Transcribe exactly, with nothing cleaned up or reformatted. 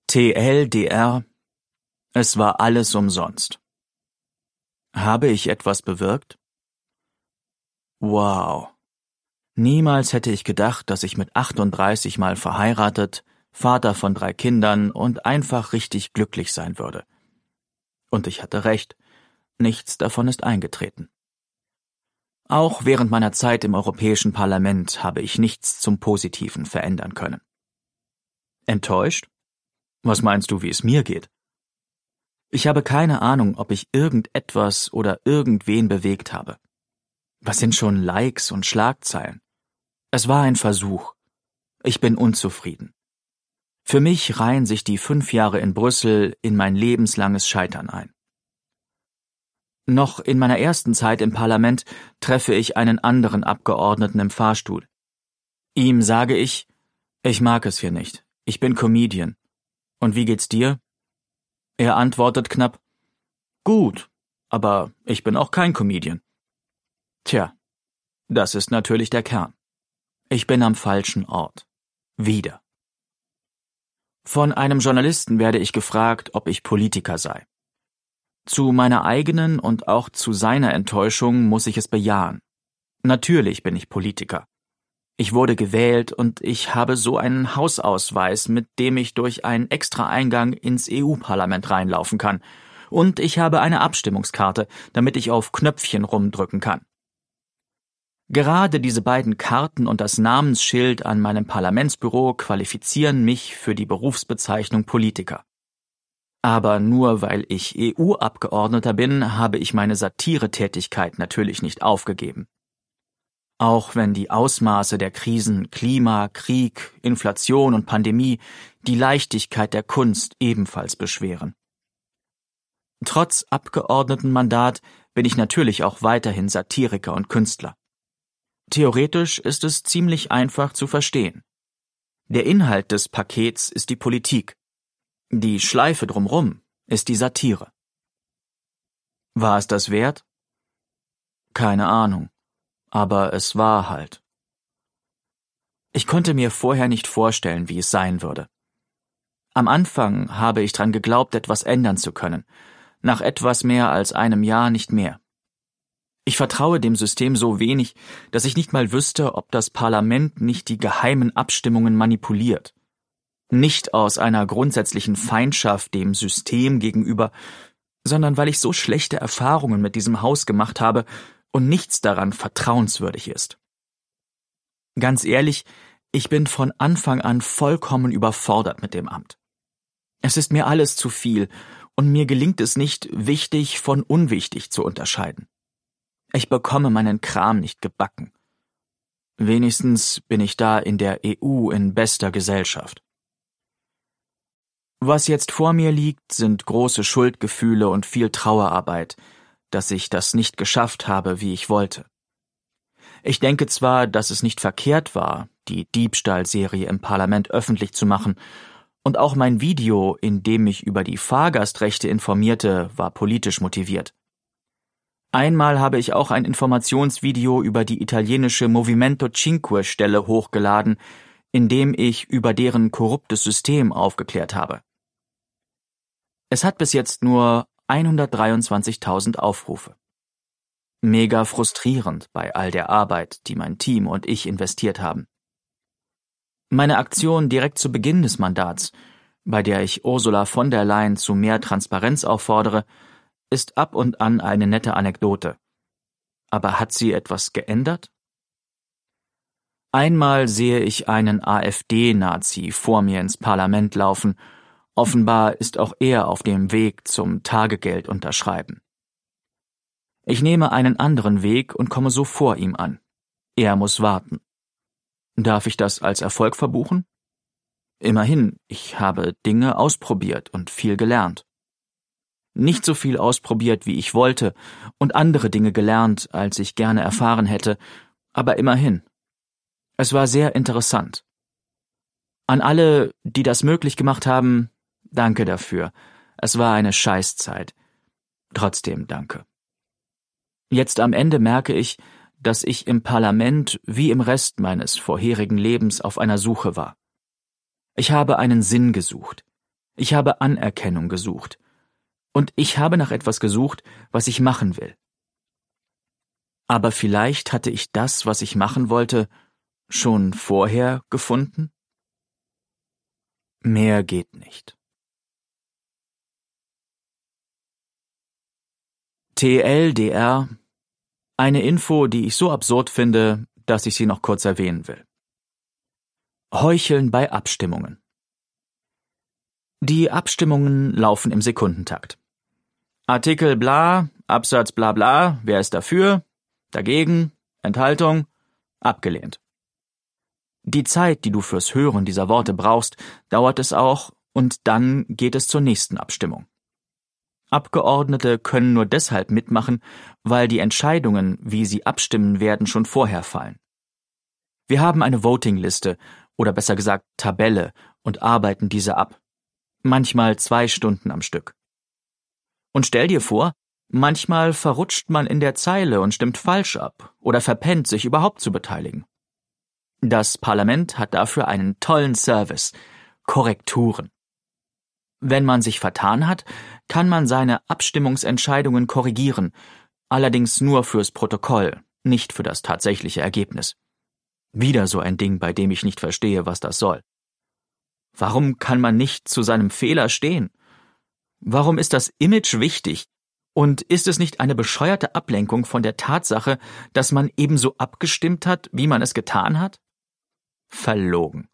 T L D R, es war alles umsonst. Habe ich etwas bewirkt? Wow. Niemals hätte ich gedacht, dass ich mit achtunddreißig mal verheiratet, Vater von drei Kindern und einfach richtig glücklich sein würde. Und ich hatte recht, nichts davon ist eingetreten. Auch während meiner Zeit im Europäischen Parlament habe ich nichts zum Positiven verändern können. Enttäuscht? Was meinst du, wie es mir geht? Ich habe keine Ahnung, ob ich irgendetwas oder irgendwen bewegt habe. Was sind schon Likes und Schlagzeilen? Es war ein Versuch. Ich bin unzufrieden. Für mich reihen sich die fünf Jahre in Brüssel in mein lebenslanges Scheitern ein. Noch in meiner ersten Zeit im Parlament treffe ich einen anderen Abgeordneten im Fahrstuhl. Ihm sage ich, ich mag es hier nicht, ich bin Comedian. Und wie geht's dir? Er antwortet knapp, gut, aber ich bin auch kein Comedian. Tja, das ist natürlich der Kern. Ich bin am falschen Ort. Wieder. Von einem Journalisten werde ich gefragt, ob ich Politiker sei. Zu meiner eigenen und auch zu seiner Enttäuschung muss ich es bejahen. Natürlich bin ich Politiker. Ich wurde gewählt und ich habe so einen Hausausweis, mit dem ich durch einen Extra-Eingang ins E U-Parlament reinlaufen kann. Und ich habe eine Abstimmungskarte, damit ich auf Knöpfchen rumdrücken kann. Gerade diese beiden Karten und das Namensschild an meinem Parlamentsbüro qualifizieren mich für die Berufsbezeichnung Politiker. Aber nur weil ich E U-Abgeordneter bin, habe ich meine Satiretätigkeit natürlich nicht aufgegeben. Auch wenn die Ausmaße der Krisen Klima, Krieg, Inflation und Pandemie die Leichtigkeit der Kunst ebenfalls beschweren. Trotz Abgeordnetenmandat bin ich natürlich auch weiterhin Satiriker und Künstler. Theoretisch ist es ziemlich einfach zu verstehen. Der Inhalt des Pakets ist die Politik. Die Schleife drumrum ist die Satire. War es das wert? Keine Ahnung. Aber es war halt. Ich konnte mir vorher nicht vorstellen, wie es sein würde. Am Anfang habe ich dran geglaubt, etwas ändern zu können. Nach etwas mehr als einem Jahr nicht mehr. Ich vertraue dem System so wenig, dass ich nicht mal wüsste, ob das Parlament nicht die geheimen Abstimmungen manipuliert. Nicht aus einer grundsätzlichen Feindschaft dem System gegenüber, sondern weil ich so schlechte Erfahrungen mit diesem Haus gemacht habe und nichts daran vertrauenswürdig ist. Ganz ehrlich, ich bin von Anfang an vollkommen überfordert mit dem Amt. Es ist mir alles zu viel und mir gelingt es nicht, wichtig von unwichtig zu unterscheiden. Ich bekomme meinen Kram nicht gebacken. Wenigstens bin ich da in der E U in bester Gesellschaft. Was jetzt vor mir liegt, sind große Schuldgefühle und viel Trauerarbeit, dass ich das nicht geschafft habe, wie ich wollte. Ich denke zwar, dass es nicht verkehrt war, die Diebstahlserie im Parlament öffentlich zu machen, und auch mein Video, in dem ich über die Fahrgastrechte informierte, war politisch motiviert. Einmal habe ich auch ein Informationsvideo über die italienische Movimento Cinque Stelle hochgeladen, in dem ich über deren korruptes System aufgeklärt habe. Es hat bis jetzt nur hundertdreiundzwanzigtausend Aufrufe. Mega frustrierend bei all der Arbeit, die mein Team und ich investiert haben. Meine Aktion direkt zu Beginn des Mandats, bei der ich Ursula von der Leyen zu mehr Transparenz auffordere, ist ab und an eine nette Anekdote. Aber hat sie etwas geändert? Einmal sehe ich einen AfD-Nazi vor mir ins Parlament laufen. Offenbar ist auch er auf dem Weg zum Tagegeld unterschreiben. Ich nehme einen anderen Weg und komme so vor ihm an. Er muss warten. Darf ich das als Erfolg verbuchen? Immerhin, ich habe Dinge ausprobiert und viel gelernt. Nicht so viel ausprobiert, wie ich wollte, und andere Dinge gelernt, als ich gerne erfahren hätte, aber immerhin. Es war sehr interessant. An alle, die das möglich gemacht haben, danke dafür. Es war eine Scheißzeit. Trotzdem danke. Jetzt am Ende merke ich, dass ich im Parlament wie im Rest meines vorherigen Lebens auf einer Suche war. Ich habe einen Sinn gesucht. Ich habe Anerkennung gesucht. Und ich habe nach etwas gesucht, was ich machen will. Aber vielleicht hatte ich das, was ich machen wollte, schon vorher gefunden? Mehr geht nicht. T L D R, eine Info, die ich so absurd finde, dass ich sie noch kurz erwähnen will. Heucheln bei Abstimmungen. Die Abstimmungen laufen im Sekundentakt. Artikel bla, Absatz bla bla, wer ist dafür, dagegen, Enthaltung, abgelehnt. Die Zeit, die du fürs Hören dieser Worte brauchst, dauert es auch, und dann geht es zur nächsten Abstimmung. Abgeordnete können nur deshalb mitmachen, weil die Entscheidungen, wie sie abstimmen werden, schon vorher fallen. Wir haben eine Voting-Liste, oder besser gesagt Tabelle, und arbeiten diese ab. Manchmal zwei Stunden am Stück. Und stell dir vor, manchmal verrutscht man in der Zeile und stimmt falsch ab oder verpennt, sich überhaupt zu beteiligen. Das Parlament hat dafür einen tollen Service: Korrekturen. Wenn man sich vertan hat, kann man seine Abstimmungsentscheidungen korrigieren, allerdings nur fürs Protokoll, nicht für das tatsächliche Ergebnis. Wieder so ein Ding, bei dem ich nicht verstehe, was das soll. Warum kann man nicht zu seinem Fehler stehen? Warum ist das Image wichtig? Und ist es nicht eine bescheuerte Ablenkung von der Tatsache, dass man ebenso abgestimmt hat, wie man es getan hat? Verlogen.